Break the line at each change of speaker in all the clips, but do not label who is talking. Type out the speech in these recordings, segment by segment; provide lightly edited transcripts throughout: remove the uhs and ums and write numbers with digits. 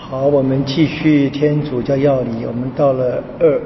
好，我们继续天主教要理，我们到了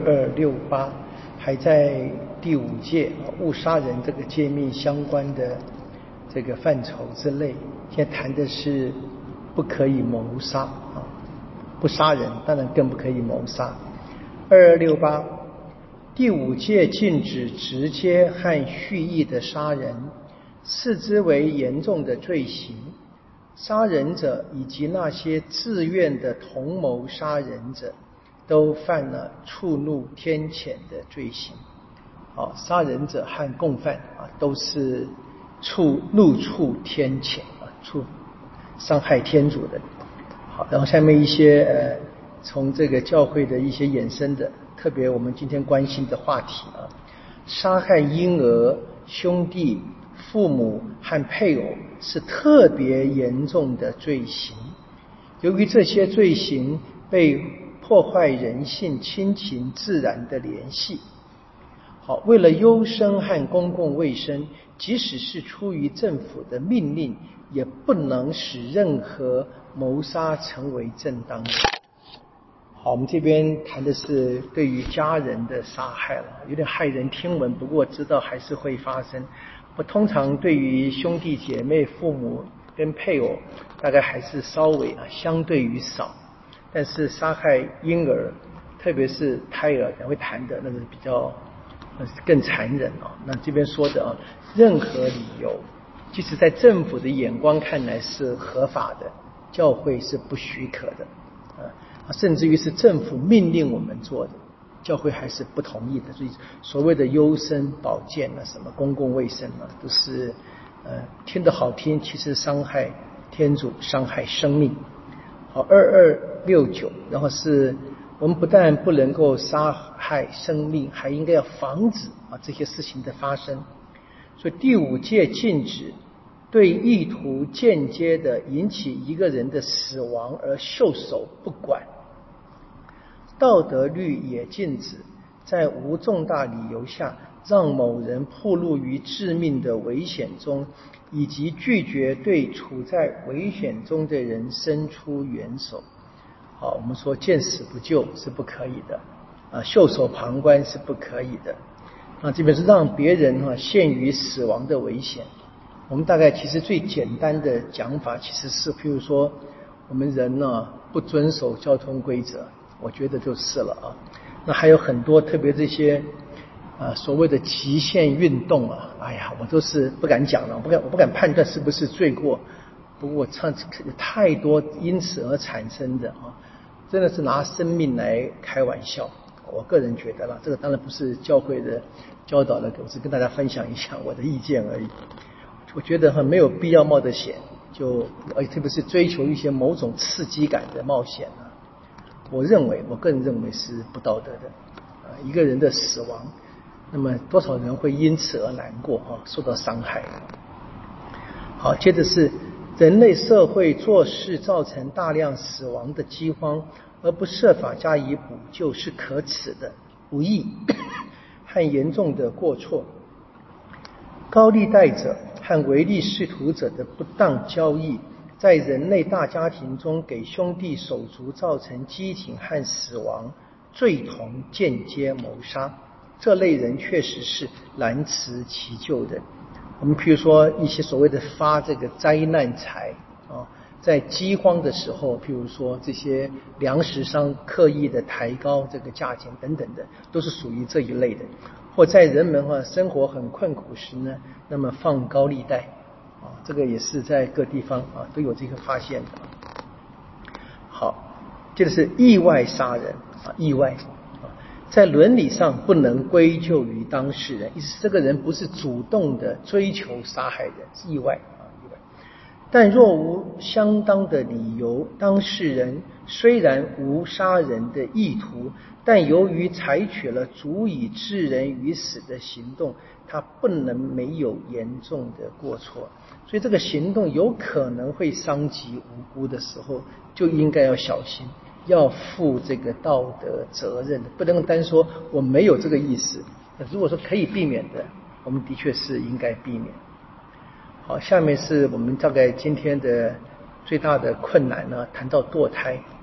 2268，还在第5诫勿杀人这个诫命相关的这个范畴之内。现在谈的是不可以谋杀啊，不杀人，当然更不可以谋杀。2268，第5诫禁止直接和蓄意的杀人，视之为严重的罪行。杀人者以及那些自愿的同谋杀人者，都犯了触怒天谴的罪行。杀人者和共犯都是怒触天谴伤害天主的。好，然后下面一些从这个教会的一些衍生的，特别我们今天关心的话题杀害婴儿、兄弟、父母和配偶是特别严重的罪行。由于这些罪行被破坏人性、亲情、自然的联系，为了优生和公共卫生，即使是出于政府的命令，也不能使任何谋杀成为正当的。好，我们这边谈的是对于家人的杀害了，有点骇人听闻，不过知道还是会发生。我通常对于兄弟姐妹、父母跟配偶，大概还是稍微相对于少，但是杀害婴儿，特别是胎儿，会谈的那是比较更残忍那这边说的任何理由，即使在政府的眼光看来是合法的，教会是不许可的甚至于是政府命令我们做的，教会还是不同意的。所以所谓的优生保健什么公共卫生都是听得好听，其实伤害天主，伤害生命。好，2269，然后是我们不但不能够杀害生命，还应该要防止这些事情的发生。所以第5诫禁止对意图间接的引起一个人的死亡而袖手不管。道德律也禁止在无重大理由下让某人暴露于致命的危险中，以及拒绝对处在危险中的人伸出援手。好，我们说见死不救是不可以的袖手旁观是不可以的这边是让别人陷于死亡的危险。我们大概其实最简单的讲法其实是譬如说我们人不遵守交通规则，我觉得就是了那还有很多特别这些所谓的极限运动我都是不敢讲了，我不敢判断是不是罪过。不过太多因此而产生的真的是拿生命来开玩笑。我个人觉得这个当然不是教会的教导的，我是跟大家分享一下我的意见而已。我觉得没有必要冒的险，特别是追求一些某种刺激感的冒险我个人认为是不道德的一个人的死亡，那么多少人会因此而难过受到伤害。好，接着是人类社会做事造成大量死亡的饥荒，而不设法加以补救是可耻的、无义和严重的过错。高利贷者和唯利是图者的不当交易，在人类大家庭中给兄弟手足造成饥馑和死亡，罪同间接谋杀。这类人确实是难辞其咎的。我们譬如说一些所谓的发这个灾难财在饥荒的时候，譬如说这些粮食商刻意的抬高这个价钱等等的，都是属于这一类的。或在人们生活很困苦时呢，那么放高利贷这个也是在各地方都有这个发现的。好，这是意外杀人意外在伦理上不能归咎于当事人，意思这个人不是主动的追求杀害人，是意外但若无相当的理由，当事人虽然无杀人的意图，但由于采取了足以致人于死的行动，他不能没有严重的过错。所以这个行动有可能会伤及无辜的时候，就应该要小心，要负这个道德责任，不能单说我没有这个意思。如果说可以避免的，我们的确是应该避免。好，下面是我们大概今天的最大的困难谈到堕胎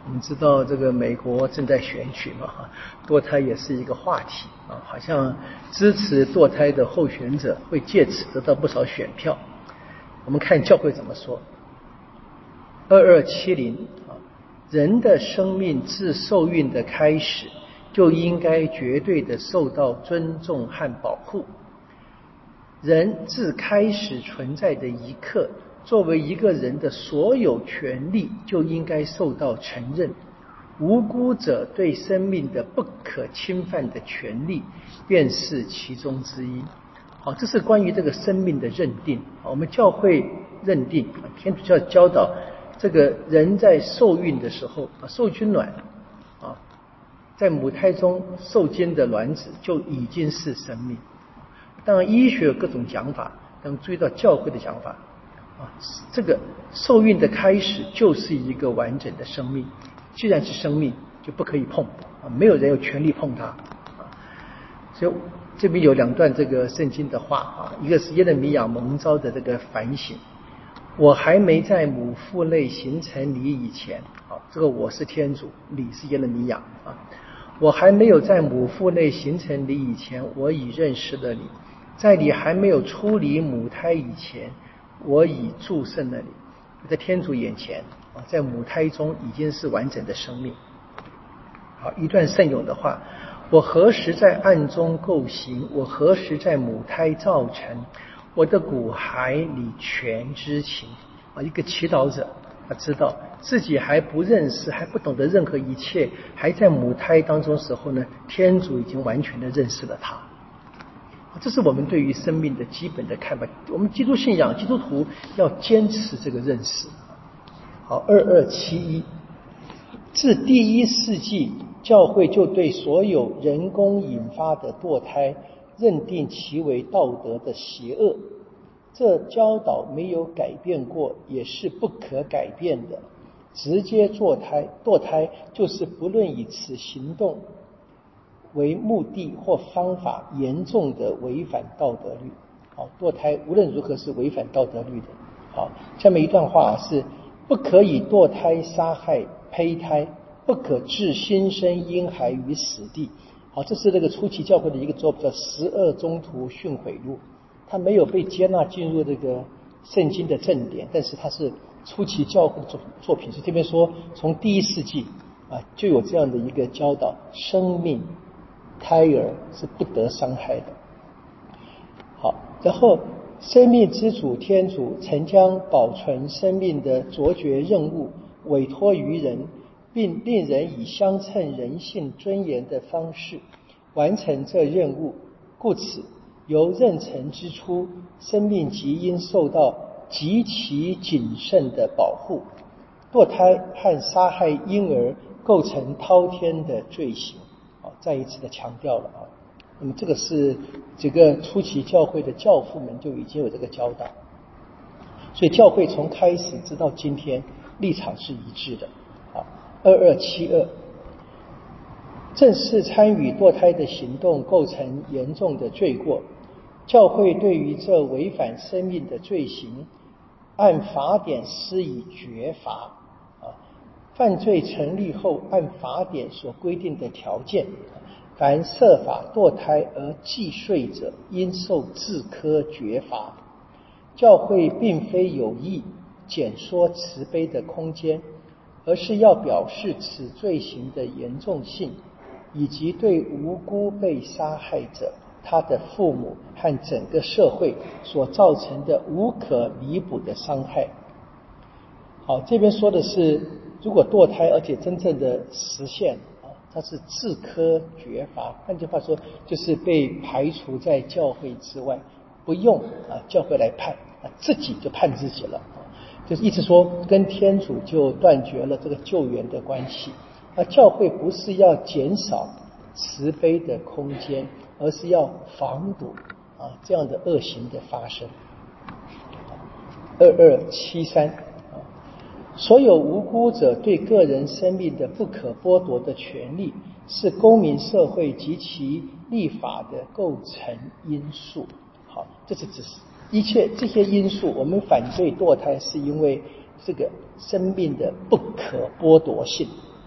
我们知道这个美国正在选举嘛，堕胎也是一个话题啊，好像支持堕胎的候选者会借此得到不少选票。我们看教会怎么说。2270啊，人的生命自受孕的开始就应该绝对的受到尊重和保护。人自开始存在的一刻，作为一个人的所有权利就应该受到承认。无辜者对生命的不可侵犯的权利便是其中之一。好，这是关于这个生命的认定。我们教会认定，天主教教导这个人在受孕的时候，受精卵啊，在母胎中受精的卵子就已经是生命。当然医学有各种讲法，但注意到教会的讲法啊，这个受孕的开始就是一个完整的生命。既然是生命，就不可以碰啊，没有人有权利碰它啊。所以这边有2段这个圣经的话啊，一个是耶勒米亚蒙召的这个反省。我还没在母腹内形成你以前，啊，这个我是天主，你是耶勒米亚啊。我还没有在母腹内形成你以前，我已认识了你。在你还没有出离母胎以前，我已祝圣了你。在天主眼前啊，在母胎中已经是完整的生命。好，一段圣咏的话，我何时在暗中构形，我何时在母胎造成，我的骨骸你全知情啊。一个祈祷者，他知道自己还不认识，还不懂得任何一切，还在母胎当中时候呢，天主已经完全的认识了他。这是我们对于生命的基本的看法。我们基督信仰，基督徒要坚持这个认识。好，2271，自第1世纪，教会就对所有人工引发的堕胎认定其为道德的邪恶。这教导没有改变过，也是不可改变的。直接堕胎就是不论以此行动为目的或方法，严重的违反道德律。好，堕胎无论如何是违反道德律的。好，下面一段话是：不可以堕胎杀害胚胎，不可置新生婴孩于死地。好，这是那个初期教会的一个作品，叫《12宗徒训诲录》，它没有被接纳进入这个圣经的正典，但是它是初期教会的作品。是这边说，从第1世纪啊就有这样的一个教导，生命胎儿是不得伤害的。好，然后生命之主天主曾将保存生命的卓绝任务委托于人，并令人以相称人性尊严的方式完成这任务，故此由妊娠之初，生命即应受到极其谨慎的保护。堕胎和杀害婴儿构成滔天的罪行。再一次的强调了啊。那么这个是这个初期教会的教父们就已经有这个教导，所以教会从开始直到今天立场是一致的。好，2272，正式参与堕胎的行动构成严重的罪过，教会对于这违反生命的罪行，按法典施以绝罚。犯罪成立后，按法典所规定的条件，凡设法堕胎而既遂者，应受自科绝罚。教会并非有意减缩慈悲的空间，而是要表示此罪行的严重性，以及对无辜被杀害者、他的父母和整个社会所造成的无可弥补的伤害。好，这边说的是，如果堕胎而且真正的实现它是自科绝罚，换句话说就是被排除在教会之外，不用教会来判，自己就判自己了，就是意思说跟天主就断绝了这个救援的关系。而教会不是要减少慈悲的空间，而是要防堵这样的恶行的发生。2273，所有无辜者对个人生命的不可剥夺的权利，是公民社会及其立法的构成因素。好，这是指一切这些因素，我们反对堕胎是因为这个生命的不可剥夺性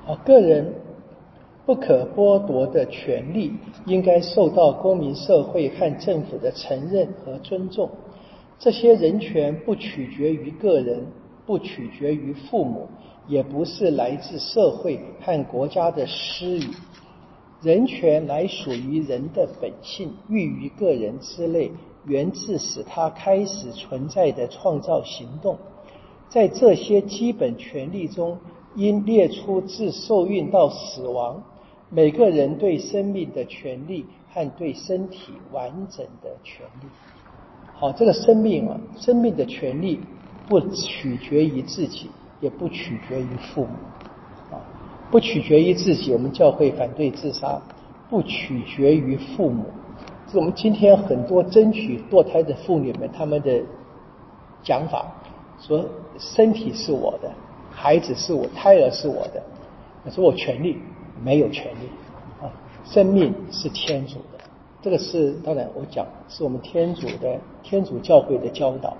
个人不可剥夺的权利应该受到公民社会和政府的承认和尊重。这些人权不取决于个人，不取决于父母，也不是来自社会和国家的施予。人权乃属于人的本性，寓于个人之内，源自使他开始存在的创造行动。在这些基本权利中，应列出自受孕到死亡每个人对生命的权利和对身体完整的权利。好，这个生命的权利不取决于自己，也不取决于父母。不取决于自己，我们教会反对自杀；不取决于父母，是我们今天很多争取堕胎的妇女们他们的讲法，说身体是我的，孩子是我，胎儿是我的，可是我权利没有权利生命是天主的。这个是当然我讲是我们天主教会的教导。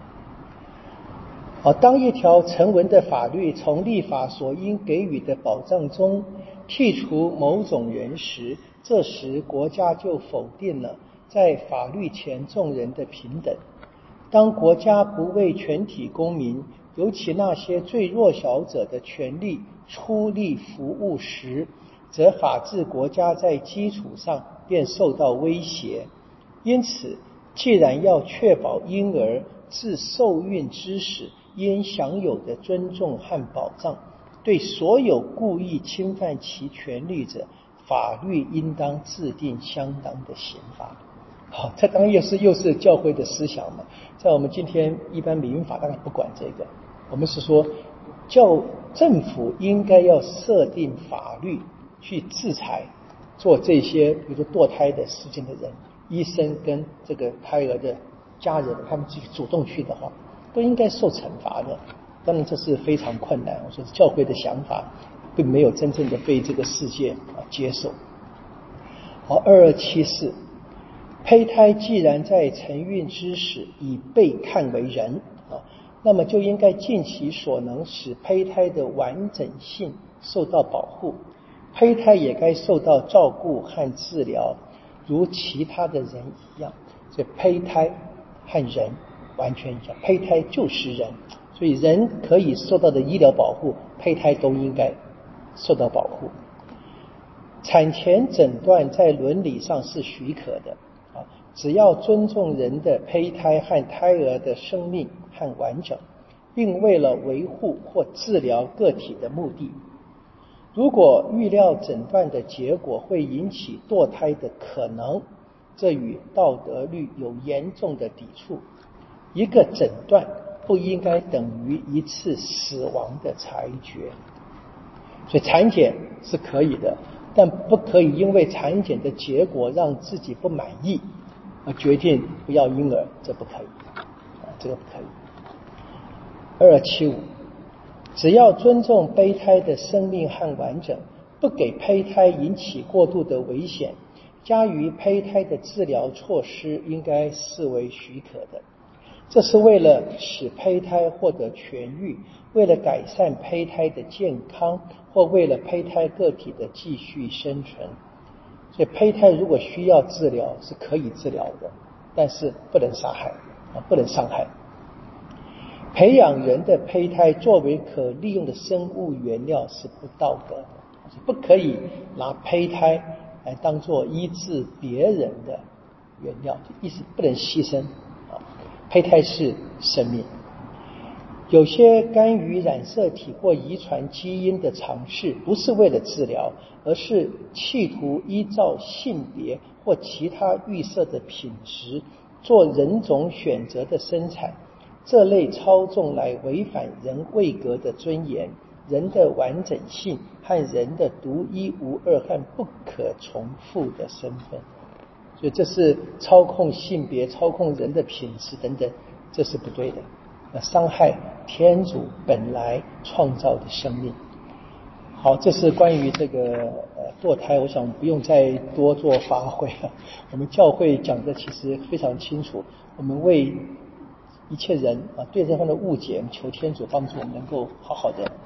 当一条成文的法律从立法所应给予的保障中剔除某种人时，这时国家就否定了在法律前众人的平等。当国家不为全体公民，尤其那些最弱小者的权利出力服务时，则法治国家在基础上便受到威胁。因此，既然要确保婴儿自受孕之时应享有的尊重和保障，对所有故意侵犯其权利者，法律应当制定相当的刑罚。好，这当然又是教会的思想嘛。在我们今天一般民法当然不管这个，我们是说政府应该要设定法律去制裁做这些比如说堕胎的事情的人，医生跟这个胎儿的家人，他们自己主动去的话，都应该受惩罚的。当然这是非常困难，我说教会的想法并没有真正的被这个世界接受。好，2274，胚胎既然在承孕之时已被看为人那么就应该尽其所能使胚胎的完整性受到保护，胚胎也该受到照顾和治疗，如其他的人一样。所以胚胎和人完全一样，胚胎就是人，所以人可以受到的医疗保护，胚胎都应该受到保护。产前诊断在伦理上是许可的只要尊重人的胚胎和胎儿的生命和完整，并为了维护或治疗个体的目的。如果预料诊断的结果会引起堕胎的可能，这与道德律有严重的抵触。一个诊断不应该等于一次死亡的裁决。所以产检是可以的，但不可以因为产检的结果让自己不满意而决定不要婴儿，这不可以这个不可以。2275，只要尊重胚胎的生命和完整，不给胚胎引起过度的危险，加于胚胎的治疗措施应该视为许可的。这是为了使胚胎获得痊愈，为了改善胚胎的健康，或为了胚胎个体的继续生存。所以胚胎如果需要治疗是可以治疗的，但是不能杀害不能伤害。培养人的胚胎作为可利用的生物原料是不道德的，不可以拿胚胎来当作医治别人的原料，意思不能牺牲胚胎是生命。有些干预染色体或遗传基因的尝试不是为了治疗，而是企图依照性别或其他预设的品质做人种选择的生产。这类操纵来违反人位格的尊严、人的完整性和人的独一无二和不可重复的身份。所以这是操控性别、操控人的品质等等，这是不对的，伤害天主本来创造的生命。好，这是关于这个堕胎，我想不用再多做发挥了。我们教会讲的其实非常清楚，我们为一切人对这方的误解，求天主帮助我们能够好好的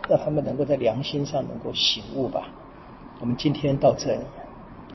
让他们能够在良心上能够醒悟吧。我们今天到这里。